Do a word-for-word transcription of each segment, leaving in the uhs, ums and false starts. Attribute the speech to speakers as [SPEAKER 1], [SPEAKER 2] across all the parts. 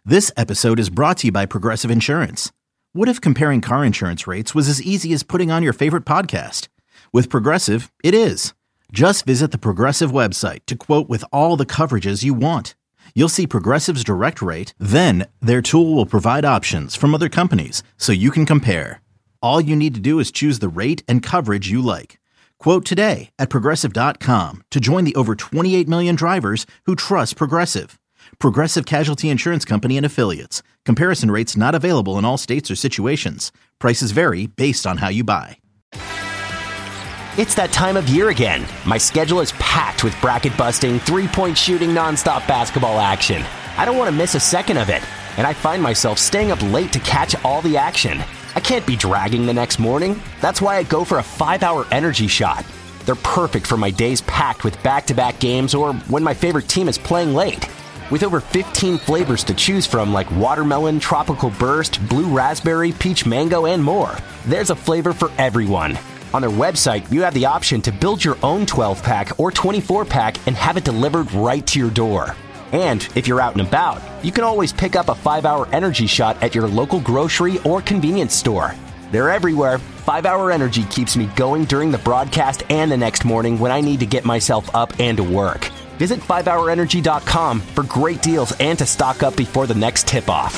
[SPEAKER 1] This episode is brought to you by Progressive Insurance. What if comparing car insurance rates was as easy as putting on your favorite podcast? With Progressive, it is. Just visit the Progressive website to quote with all the coverages you want. You'll see Progressive's direct rate, then their tool will provide options from other companies so you can compare. All you need to do is choose the rate and coverage you like. Quote today at progressive dot com to join the over twenty-eight million drivers who trust Progressive. Progressive Casualty Insurance Company and Affiliates. Comparison rates not available in all states or situations. Prices vary based on how you buy.
[SPEAKER 2] It's that time of year again. My schedule is packed with bracket-busting, three-point shooting, nonstop basketball action. I don't want to miss a second of it, and I find myself staying up late to catch all the action. I can't be dragging the next morning. That's why I go for a five-hour energy shot. They're perfect for my days packed with back-to-back games or when my favorite team is playing late. With over fifteen flavors to choose from like watermelon, tropical burst, blue raspberry, peach mango, and more, there's a flavor for everyone. On their website, you have the option to build your own twelve-pack or twenty-four-pack and have it delivered right to your door. And if you're out and about, you can always pick up a five-hour energy shot at your local grocery or convenience store. They're everywhere. five-hour Energy keeps me going during the broadcast and the next morning when I need to get myself up and to work. Visit five hour energy dot com for great deals and to stock up before the next tip-off.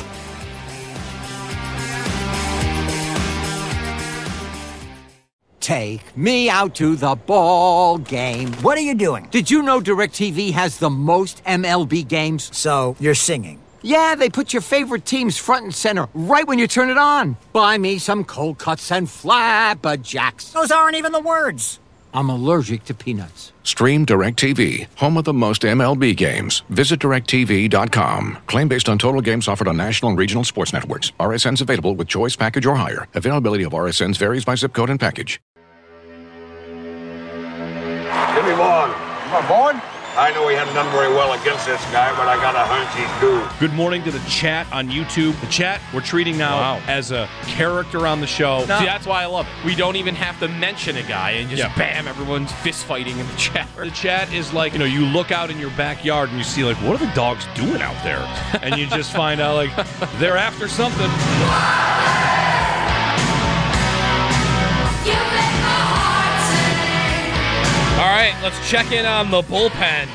[SPEAKER 3] Take me out to the ball game.
[SPEAKER 4] What are you doing?
[SPEAKER 3] Did you know DirecTV has the most M L B games?
[SPEAKER 4] So, you're singing?
[SPEAKER 3] Yeah, they put your favorite teams front and center right when you turn it on. Buy me some cold cuts and flabberjacks.
[SPEAKER 4] Those aren't even the words.
[SPEAKER 3] I'm allergic to peanuts.
[SPEAKER 5] Stream DirecTV, home of the most M L B games. Visit direct T V dot com. Claim based on total games offered on national and regional sports networks. R S Ns available with choice package or higher. Availability of R S Ns varies by zip code and package.
[SPEAKER 6] Jimmy Vaughn. Come on, Vaughn. I know he hasn't done very well against this guy, but I got a hunch he's due.
[SPEAKER 7] Good morning to the chat on YouTube. The chat we're treating now wow. as a character on the show.
[SPEAKER 8] No. See, that's why I love it. We don't even have to mention a guy and just yeah. bam, everyone's fist fighting in the chat.
[SPEAKER 7] The chat is like, you know, you look out in your backyard and you see like, what are the dogs doing out there? And you just find out like they're after something.
[SPEAKER 8] All right, let's check in on the bullpen.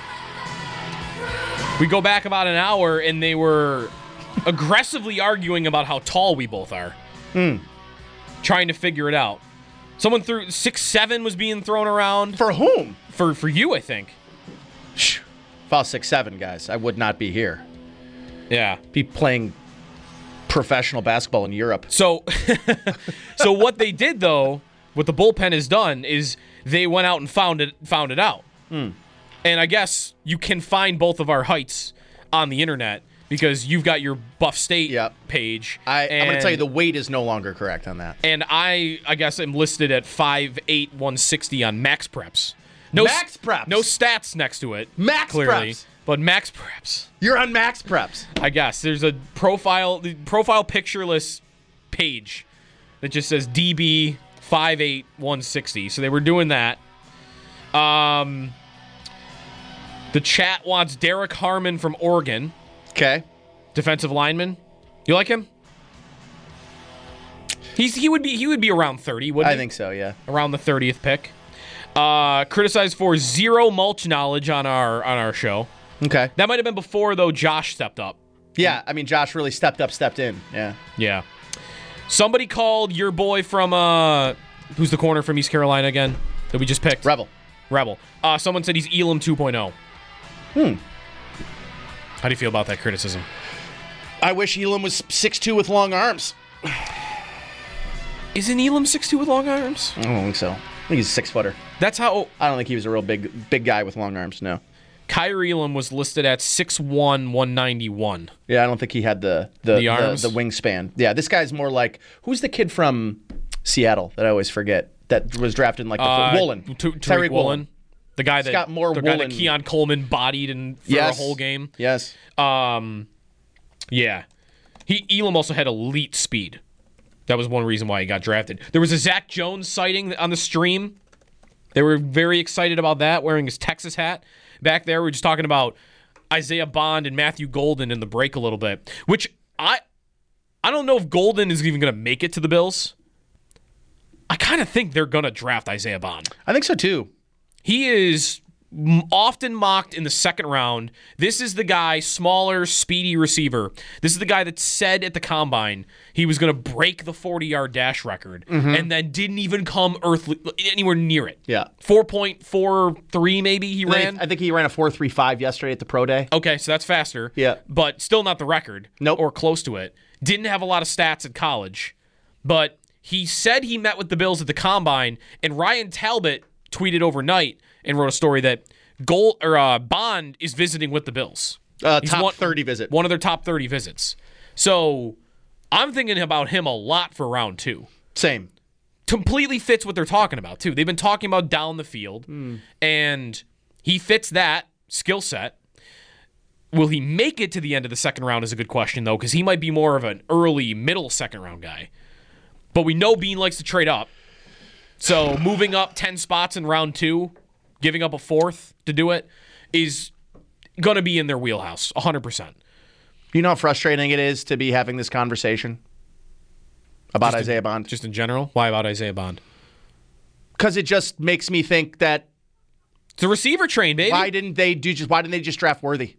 [SPEAKER 8] We go back about an hour, and they were aggressively arguing about how tall we both are.
[SPEAKER 9] Hmm.
[SPEAKER 8] Trying to figure it out. Someone threw six seven was being thrown around.
[SPEAKER 9] For whom?
[SPEAKER 8] For for you, I think.
[SPEAKER 9] If I was six seven, guys, I would not be here.
[SPEAKER 8] Yeah.
[SPEAKER 9] Be playing professional basketball in Europe.
[SPEAKER 8] So, so what they did, though, what the bullpen has done is they went out and found it found it out.
[SPEAKER 9] Hmm.
[SPEAKER 8] And I guess you can find both of our heights on the internet because you've got your Buff State
[SPEAKER 9] yep.
[SPEAKER 8] page.
[SPEAKER 9] I, I'm going to tell you the weight is no longer correct on that.
[SPEAKER 8] And I, I guess I'm listed at five eight, one sixty on Max Preps. No
[SPEAKER 9] Max Preps?
[SPEAKER 8] No stats next to it.
[SPEAKER 9] Max
[SPEAKER 8] clearly,
[SPEAKER 9] Preps?
[SPEAKER 8] But Max Preps.
[SPEAKER 9] You're on Max Preps.
[SPEAKER 8] I guess. There's a profile, profile pictureless page that just says D B five eight, one sixty. So they were doing that. Um, the chat wants Derek Harmon from Oregon.
[SPEAKER 9] Okay.
[SPEAKER 8] Defensive lineman. You like him? He's he would be he would be around thirty, wouldn't
[SPEAKER 9] I
[SPEAKER 8] he?
[SPEAKER 9] think so, yeah.
[SPEAKER 8] Around the thirtieth pick. Uh, criticized for zero mulch knowledge on our on our show.
[SPEAKER 9] Okay.
[SPEAKER 8] That might have been before though Josh stepped up.
[SPEAKER 9] Yeah, I mean Josh really stepped up, stepped in. Yeah.
[SPEAKER 8] Yeah. Somebody called your boy from uh who's the corner from East Carolina again that we just picked?
[SPEAKER 9] Rebel.
[SPEAKER 8] Rebel. Uh, someone said he's Elam two point oh.
[SPEAKER 9] Hmm.
[SPEAKER 8] How do you feel about that criticism?
[SPEAKER 9] I wish Elam was six two with long arms.
[SPEAKER 8] Isn't Elam six two with long arms?
[SPEAKER 9] I don't think so. I think he's a six-footer.
[SPEAKER 8] That's how...
[SPEAKER 9] I don't think he was a real big big guy with long arms, no.
[SPEAKER 8] Kyrie Elam was listed at six one, one ninety-one.
[SPEAKER 9] Yeah, I don't think he had the the,
[SPEAKER 8] the, arms?
[SPEAKER 9] the, the wingspan. Yeah, this guy's more like... Who's the kid from Seattle that I always forget that was drafted in like the...
[SPEAKER 8] Uh,
[SPEAKER 9] Woolen.
[SPEAKER 8] T- Tariq Woolen. The guy that
[SPEAKER 9] got more
[SPEAKER 8] the
[SPEAKER 9] Woolen.
[SPEAKER 8] guy that Keon Coleman bodied in for
[SPEAKER 9] yes.
[SPEAKER 8] a whole game.
[SPEAKER 9] Yes.
[SPEAKER 8] Um, yeah. He Elam also had elite speed. That was one reason why he got drafted. There was a Zach Jones sighting on the stream. They were very excited about that, wearing his Texas hat. Back there, we were just talking about Isaiah Bond and Matthew Golden in the break a little bit, which I I don't know if Golden is even going to make it to the Bills. I kind of think they're going to draft Isaiah Bond.
[SPEAKER 9] I think so too.
[SPEAKER 8] He is often mocked in the second round. This is the guy, smaller, speedy receiver. This is the guy that said at the combine he was going to break the forty-yard dash record mm-hmm. and then didn't even come earthly anywhere near it.
[SPEAKER 9] Yeah.
[SPEAKER 8] four point four three maybe he
[SPEAKER 9] I
[SPEAKER 8] ran.
[SPEAKER 9] Think, I think he ran a four three five yesterday at the pro day.
[SPEAKER 8] Okay, so that's faster.
[SPEAKER 9] Yeah.
[SPEAKER 8] But still not the record.
[SPEAKER 9] Nope.
[SPEAKER 8] Or close to it. Didn't have a lot of stats at college. But he said he met with the Bills at the combine, and Ryan Talbot tweeted overnight and wrote a story that Gold or uh, Bond is visiting with the Bills.
[SPEAKER 9] Uh,
[SPEAKER 8] He's
[SPEAKER 9] top
[SPEAKER 8] one,
[SPEAKER 9] thirty visit.
[SPEAKER 8] One of their top thirty visits. So I'm thinking about him a lot for round two.
[SPEAKER 9] Same.
[SPEAKER 8] Completely fits what they're talking about, too. They've been talking about down the field, mm. and he fits that skill set. Will he make it to the end of the second round is a good question, though, because he might be more of an early, middle second round guy. But we know Bean likes to trade up. So moving up ten spots in round two, giving up a fourth to do it, is going to be in their wheelhouse, one hundred percent.
[SPEAKER 9] You know how frustrating it is to be having this conversation about
[SPEAKER 8] just
[SPEAKER 9] Isaiah
[SPEAKER 8] in,
[SPEAKER 9] Bond?
[SPEAKER 8] Just in general? Why about Isaiah Bond?
[SPEAKER 9] Because it just makes me think that
[SPEAKER 8] it's a receiver train, baby.
[SPEAKER 9] Why didn't they do just? Why didn't they just draft Worthy?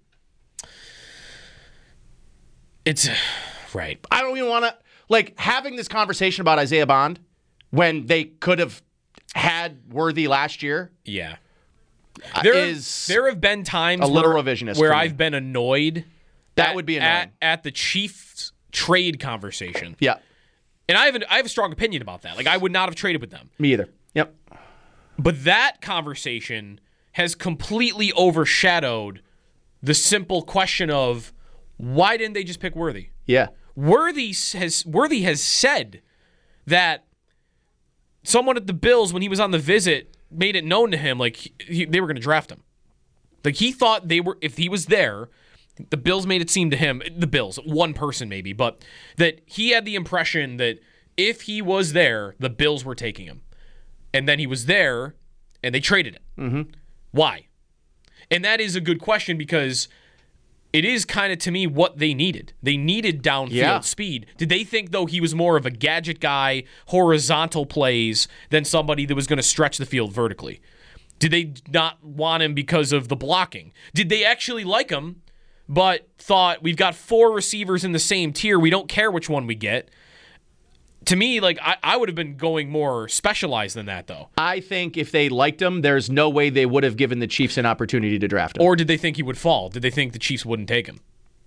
[SPEAKER 8] It's right.
[SPEAKER 9] I don't even want to like having this conversation about Isaiah Bond when they could have had Worthy last year.
[SPEAKER 8] Yeah, there
[SPEAKER 9] is
[SPEAKER 8] there have been times
[SPEAKER 9] a little
[SPEAKER 8] where,
[SPEAKER 9] revisionist
[SPEAKER 8] where
[SPEAKER 9] for me.
[SPEAKER 8] I've been annoyed.
[SPEAKER 9] That
[SPEAKER 8] at,
[SPEAKER 9] would be annoying
[SPEAKER 8] at, at the Chiefs trade conversation.
[SPEAKER 9] Yeah,
[SPEAKER 8] and I have an, I have a strong opinion about that. Like I would not have traded with them.
[SPEAKER 9] Me either. Yep.
[SPEAKER 8] But that conversation has completely overshadowed the simple question of why didn't they just pick Worthy?
[SPEAKER 9] Yeah.
[SPEAKER 8] Worthy has Worthy has said that someone at the Bills, when he was on the visit, made it known to him like he, they were going to draft him. Like he thought they were, if he was there, the Bills made it seem to him, the Bills, one person maybe, but that he had the impression that if he was there, the Bills were taking him. And then he was there, and they traded it.
[SPEAKER 9] Mm-hmm.
[SPEAKER 8] Why? And that is a good question because it is kind of, to me, what they needed. They needed downfield
[SPEAKER 9] yeah.
[SPEAKER 8] speed. Did they think, though, he was more of a gadget guy, horizontal plays, than somebody that was going to stretch the field vertically? Did they not want him because of the blocking? Did they actually like him, but thought, we've got four receivers in the same tier, we don't care which one we get? To me, like I, I would have been going more specialized than that, though.
[SPEAKER 9] I think if they liked him, there's no way they would have given the Chiefs an opportunity to draft him.
[SPEAKER 8] Or did they think he would fall? Did they think the Chiefs wouldn't take him?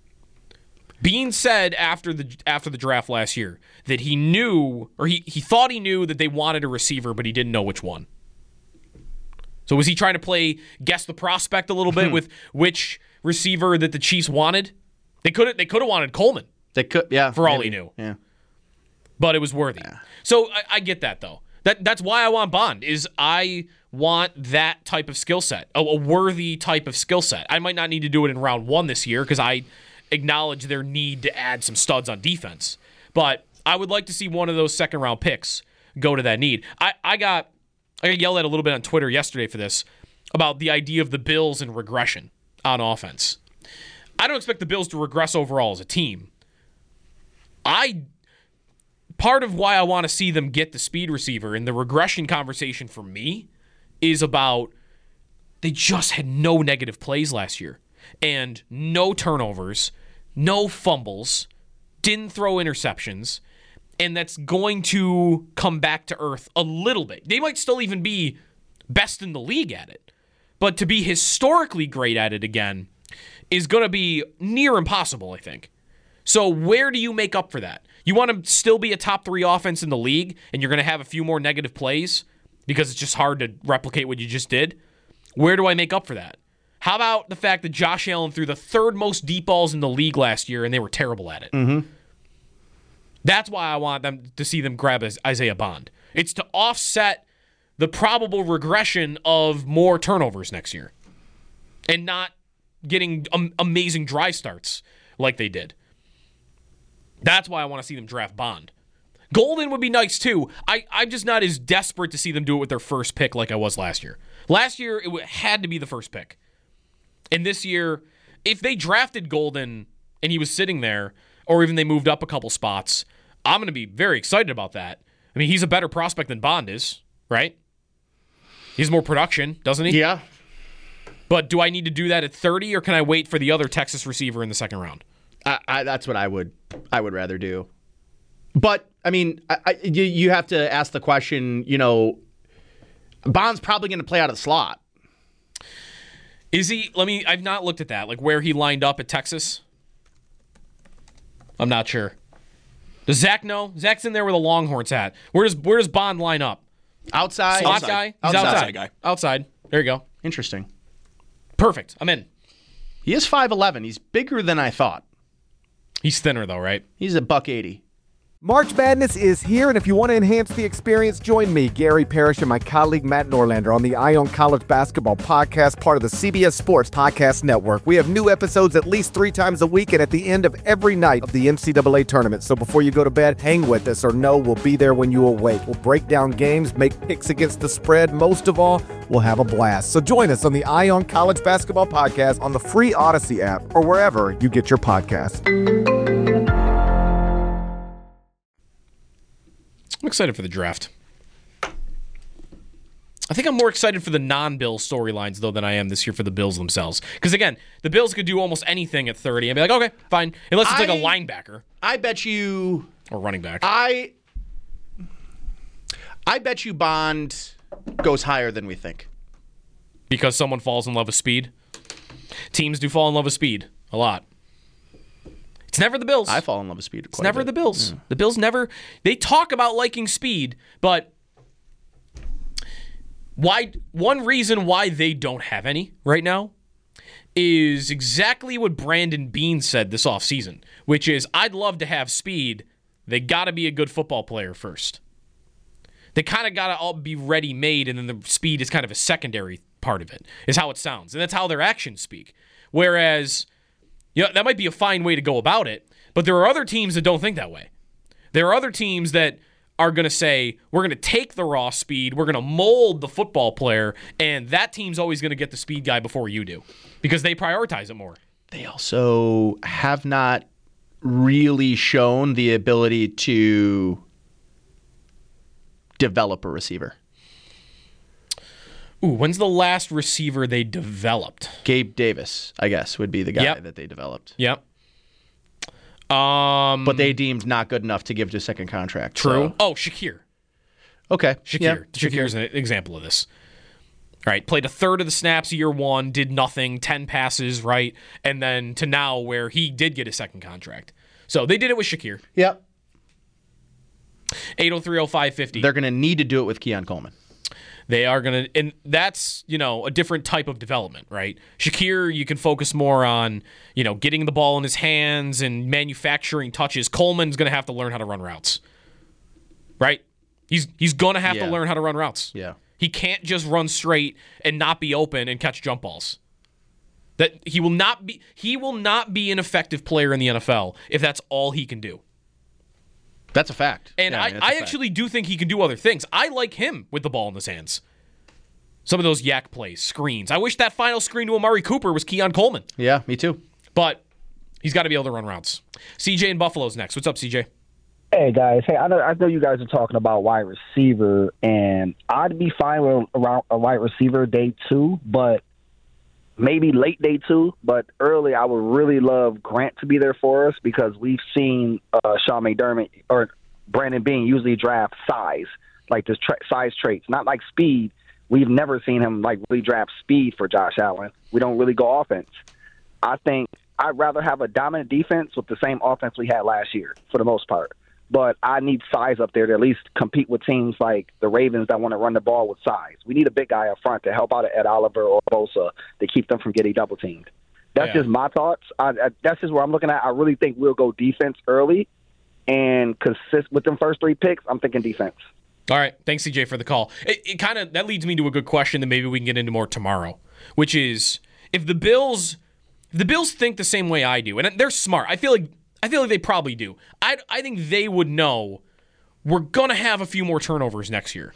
[SPEAKER 8] Bean said after the after the draft last year that he knew, or he, he thought he knew that they wanted a receiver, but he didn't know which one. So was he trying to play guess the prospect a little bit with which receiver that the Chiefs wanted? They could have they could have wanted Coleman.
[SPEAKER 9] They could, yeah.
[SPEAKER 8] For all
[SPEAKER 9] maybe.
[SPEAKER 8] he knew.
[SPEAKER 9] Yeah.
[SPEAKER 8] But it was Worthy. Yeah. So I, I get that, though. That That's why I want Bond, is I want that type of skill set, a, a Worthy type of skill set. I might not need to do it in round one this year because I acknowledge their need to add some studs on defense. But I would like to see one of those second-round picks go to that need. I, I got I got yelled at a little bit on Twitter yesterday for this, about the idea of the Bills and regression on offense. I don't expect the Bills to regress overall as a team. I... Part of why I want to see them get the speed receiver and the regression conversation for me is about they just had no negative plays last year and no turnovers, no fumbles, didn't throw interceptions, and that's going to come back to earth a little bit. They might still even be best in the league at it, but to be historically great at it again is going to be near impossible, I think. So where do you make up for that? You want to still be a top three offense in the league, and you're going to have a few more negative plays because it's just hard to replicate what you just did? Where do I make up for that? How about the fact that Josh Allen threw the third most deep balls in the league last year, and they were terrible at it?
[SPEAKER 9] Mm-hmm.
[SPEAKER 8] That's why I want them to see them grab Isaiah Bond. It's to offset the probable regression of more turnovers next year and not getting um, amazing dry starts like they did. That's why I want to see them draft Bond. Golden would be nice, too. I, I'm just not as desperate to see them do it with their first pick like I was last year. Last year, it had to be the first pick. And this year, if they drafted Golden and he was sitting there, or even they moved up a couple spots, I'm going to be very excited about that. I mean, he's a better prospect than Bond is, right? He has more production, doesn't he?
[SPEAKER 9] Yeah.
[SPEAKER 8] But do I need to do that at thirty, or can I wait for the other Texas receiver in the second round?
[SPEAKER 9] I, I, that's what I would I would rather do. But, I mean, I, I, you, you have to ask the question, you know, Bond's probably going to play out of the slot.
[SPEAKER 8] Is he? Let me, I've not looked at that, like where he lined up at Texas. I'm not sure. Does Zach know? Zach's in there with a Longhorns hat. Where does where does Bond line up?
[SPEAKER 9] Outside.
[SPEAKER 8] Slot
[SPEAKER 9] outside.
[SPEAKER 8] guy? He's
[SPEAKER 9] outside.
[SPEAKER 8] outside.
[SPEAKER 10] Outside guy.
[SPEAKER 8] Outside. There you go.
[SPEAKER 9] Interesting.
[SPEAKER 8] Perfect. I'm in.
[SPEAKER 9] He is five eleven. He's bigger than I thought.
[SPEAKER 8] He's thinner, though, right?
[SPEAKER 9] He's a buck eighty.
[SPEAKER 11] March Madness is here, and if you want to enhance the experience, join me, Gary Parrish, and my colleague Matt Norlander on the Eye on College Basketball Podcast, part of the C B S Sports Podcast Network. We have new episodes at least three times a week and at the end of every night of the N C double A tournament. So before you go to bed, hang with us, or know we'll be there when you awake. We'll break down games, make picks against the spread. Most of all, we'll have a blast. So join us on the Eye on College Basketball Podcast on the free Odyssey app or wherever you get your podcasts.
[SPEAKER 8] I'm excited for the draft. I think I'm more excited for the non-Bills storylines, though, than I am this year for the Bills themselves. Because, again, the Bills could do almost anything at thirty. I'd be like, okay, fine. Unless it's
[SPEAKER 9] I,
[SPEAKER 8] like a linebacker.
[SPEAKER 9] I bet you...
[SPEAKER 8] Or running back.
[SPEAKER 9] I I bet you Bond goes higher than we think.
[SPEAKER 8] Because someone falls in love with speed? Teams do fall in love with speed. A lot. It's never the Bills.
[SPEAKER 9] I fall in love with speed.
[SPEAKER 8] It's never the Bills. Yeah. The Bills never... They talk about liking speed, but... Why? One reason why they don't have any right now is exactly what Brandon Beane said this offseason, which is, I'd love to have speed. They got to be a good football player first. They kind of got to all be ready-made, and then the speed is kind of a secondary part of it, is how it sounds. And that's how their actions speak. Whereas... Yeah, that might be a fine way to go about it, but there are other teams that don't think that way. There are other teams that are going to say, we're going to take the raw speed, we're going to mold the football player, and that team's always going to get the speed guy before you do because they prioritize it more.
[SPEAKER 9] They also have not really shown the ability to develop a receiver.
[SPEAKER 8] Ooh, when's the last receiver they developed?
[SPEAKER 9] Gabe Davis, I guess, would be the guy
[SPEAKER 8] yep.
[SPEAKER 9] that they developed.
[SPEAKER 8] Yep. Um,
[SPEAKER 9] but they deemed not good enough to give to a second contract.
[SPEAKER 8] True.
[SPEAKER 9] So.
[SPEAKER 8] Oh, Shakir.
[SPEAKER 9] Okay.
[SPEAKER 8] Shakir.
[SPEAKER 9] Yeah.
[SPEAKER 8] Shakir's an example of this. All right, played a third of the snaps year one, did nothing, ten passes, right? And then to now where he did get a second contract. So they did it with Shakir.
[SPEAKER 9] Yep.
[SPEAKER 8] eight oh three oh five fifty.
[SPEAKER 9] They're going to need to do it with Keon Coleman.
[SPEAKER 8] They are going to, and that's, you know, a different type of development, right? Shakir, you can focus more on, you know, getting the ball in his hands and manufacturing touches. Coleman's going to have to learn how to run routes, right? He's he's going to have
[SPEAKER 9] yeah.
[SPEAKER 8] to learn how to run routes.
[SPEAKER 9] Yeah.
[SPEAKER 8] He can't just run straight and not be open and catch jump balls. That he will not be he will not be an effective player in the N F L if that's all he can do.
[SPEAKER 9] That's a fact.
[SPEAKER 8] And
[SPEAKER 9] yeah,
[SPEAKER 8] I,
[SPEAKER 9] I, mean,
[SPEAKER 8] I
[SPEAKER 9] fact.
[SPEAKER 8] actually do think he can do other things. I like him with the ball in his hands. Some of those yak plays, screens. I wish that final screen to Amari Cooper was Keon Coleman.
[SPEAKER 9] Yeah, me too.
[SPEAKER 8] But he's got to be able to run routes. C J in Buffalo's next. What's up, C J?
[SPEAKER 12] Hey, guys. Hey, I know, I know you guys are talking about wide receiver, and I'd be fine with a, a wide receiver day two, but maybe late day two. But early, I would really love Grant to be there for us because we've seen uh, Sean McDermott or Brandon Beane usually draft size, like this tra- size traits, not like speed. We've never seen him like really draft speed for Josh Allen. We don't really go offense. I think I'd rather have a dominant defense with the same offense we had last year for the most part. But I need size up there to at least compete with teams like the Ravens that want to run the ball with size. We need a big guy up front to help out Ed Oliver or Bosa to keep them from getting double teamed. That's yeah. just my thoughts. I, I, that's just where I'm looking at. I really think we'll go defense early, and consist with them first three picks. I'm thinking defense.
[SPEAKER 8] All right, thanks C J for the call. It, it kind of that leads me to a good question that maybe we can get into more tomorrow, which is if the Bills, if the Bills think the same way I do, and they're smart. I feel like. I feel like they probably do. I I think they would know we're going to have a few more turnovers next year.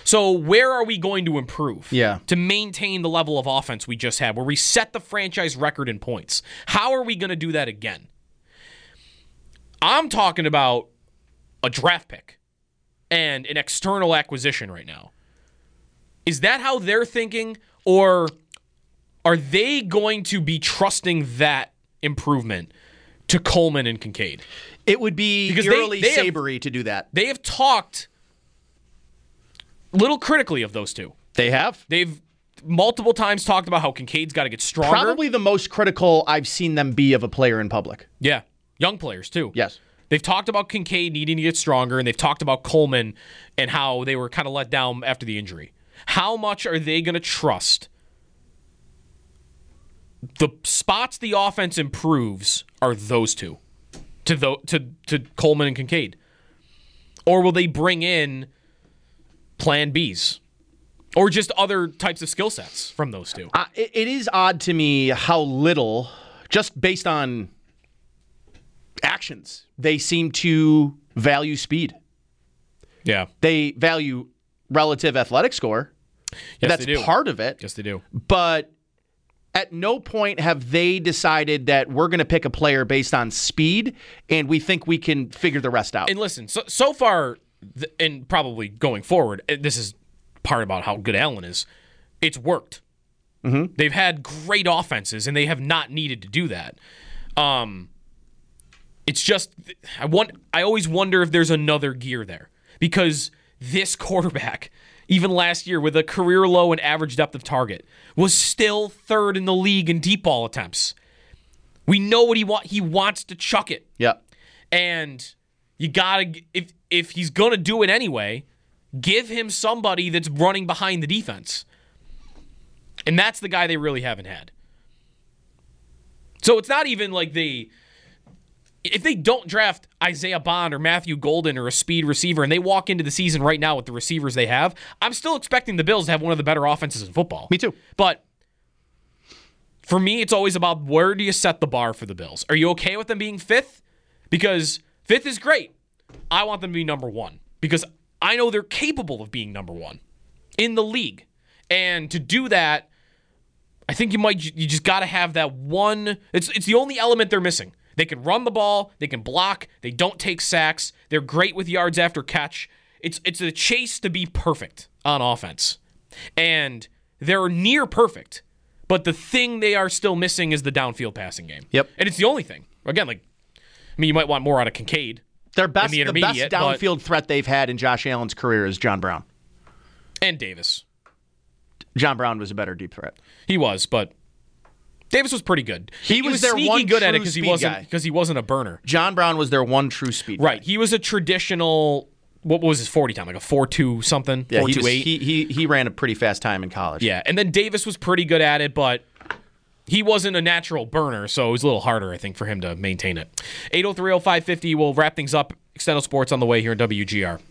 [SPEAKER 8] So where are we going to improve?
[SPEAKER 9] Yeah.
[SPEAKER 8] To maintain the level of offense we just had, where we set the franchise record in points. How are we going to do that again? I'm talking about a draft pick and an external acquisition right now. Is that how they're thinking, or are they going to be trusting that improvement to Coleman and Kincaid?
[SPEAKER 9] It would be
[SPEAKER 8] because
[SPEAKER 9] eerily
[SPEAKER 8] they, they
[SPEAKER 9] Sabery
[SPEAKER 8] have,
[SPEAKER 9] to do that.
[SPEAKER 8] They have talked little critically of those two.
[SPEAKER 9] They have.
[SPEAKER 8] They've multiple times talked about how Kincaid's got to get stronger.
[SPEAKER 9] Probably the most critical I've seen them be of a player in public.
[SPEAKER 8] Yeah. Young players, too.
[SPEAKER 9] Yes.
[SPEAKER 8] They've talked about Kincaid needing to get stronger, and they've talked about Coleman and how they were kind of let down after the injury. How much are they going to trust? The spots the offense improves are those two, to the, to to Coleman and Kincaid. Or will they bring in plan Bs? Or just other types of skill sets from those two?
[SPEAKER 9] Uh, it, it is odd to me how little, just based on actions, they seem to value speed.
[SPEAKER 8] Yeah.
[SPEAKER 9] They value relative athletic score.
[SPEAKER 8] Yes,
[SPEAKER 9] That's
[SPEAKER 8] they do.
[SPEAKER 9] part of it.
[SPEAKER 8] Yes, they do.
[SPEAKER 9] But at no point have they decided that we're going to pick a player based on speed and we think we can figure the rest out.
[SPEAKER 8] And listen, so, so far, th- and probably going forward, this is part about how good Allen is, it's worked.
[SPEAKER 9] Mm-hmm.
[SPEAKER 8] They've had great offenses, and they have not needed to do that. Um, it's just, I want. I always wonder if there's another gear there. Because this quarterback, even last year with a career low and average depth of target, was still third in the league in deep ball attempts. We know what he want. He wants to chuck it.
[SPEAKER 9] Yeah.
[SPEAKER 8] And you gotta, if if he's gonna do it anyway, give him somebody that's running behind the defense. And that's the guy they really haven't had. So it's not even like they, if they don't draft Isaiah Bond or Matthew Golden or a speed receiver and they walk into the season right now with the receivers they have, I'm still expecting the Bills to have one of the better offenses in football.
[SPEAKER 9] Me too.
[SPEAKER 8] But for me, it's always about where do you set the bar for the Bills? Are you okay with them being fifth? Because fifth is great. I want them to be number one because I know they're capable of being number one in the league. And to do that, I think you might you just got to have that one. It's it's the only element they're missing. They can run the ball, they can block, they don't take sacks, they're great with yards after catch. It's it's a chase to be perfect on offense. And they're near perfect. But the thing they are still missing is the downfield passing game.
[SPEAKER 9] Yep.
[SPEAKER 8] And it's the only thing. Again, like I mean, you might want more out of Kincaid.
[SPEAKER 9] Their best,
[SPEAKER 8] in the,
[SPEAKER 9] the best
[SPEAKER 8] intermediate,
[SPEAKER 9] downfield
[SPEAKER 8] but,
[SPEAKER 9] threat they've had in Josh Allen's career is John Brown.
[SPEAKER 8] And Davis.
[SPEAKER 9] John Brown was a better deep threat.
[SPEAKER 8] He was, but Davis was pretty good.
[SPEAKER 9] He,
[SPEAKER 8] he
[SPEAKER 9] was,
[SPEAKER 8] was
[SPEAKER 9] their
[SPEAKER 8] sneaky
[SPEAKER 9] one
[SPEAKER 8] good at it
[SPEAKER 9] true
[SPEAKER 8] because he
[SPEAKER 9] speed
[SPEAKER 8] wasn't
[SPEAKER 9] guy.
[SPEAKER 8] because he wasn't a burner.
[SPEAKER 9] John Brown was their one true speed
[SPEAKER 8] Right.
[SPEAKER 9] guy.
[SPEAKER 8] He was a traditional. What was his forty time? Like a four two something.
[SPEAKER 9] Yeah,
[SPEAKER 8] four
[SPEAKER 9] he,
[SPEAKER 8] two
[SPEAKER 9] was,
[SPEAKER 8] eight.
[SPEAKER 9] he he he ran a pretty fast time in college.
[SPEAKER 8] Yeah, and then Davis was pretty good at it, but he wasn't a natural burner, so it was a little harder, I think, for him to maintain it. eight oh three oh five fifty. We'll wrap things up. Extendo Sports on the way here in W G R.